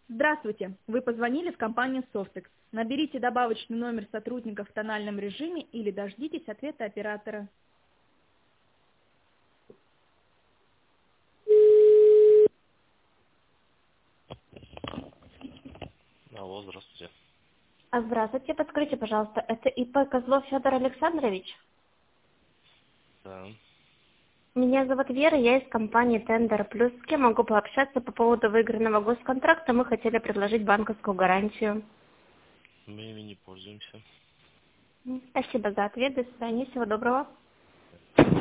Здравствуйте! Вы позвонили в компанию Softex. Наберите добавочный номер сотрудника в тональном режиме или дождитесь ответа оператора. Алло, здравствуйте. Здравствуйте, подскажите, пожалуйста, это ИП Козлов Федор Александрович? Да. Меня зовут Вера, я из компании Тендер Плюс. С кем могу пообщаться по поводу выигранного госконтракта? Мы хотели предложить банковскую гарантию. Мы ими не пользуемся. Спасибо за ответ, до свидания, всего доброго.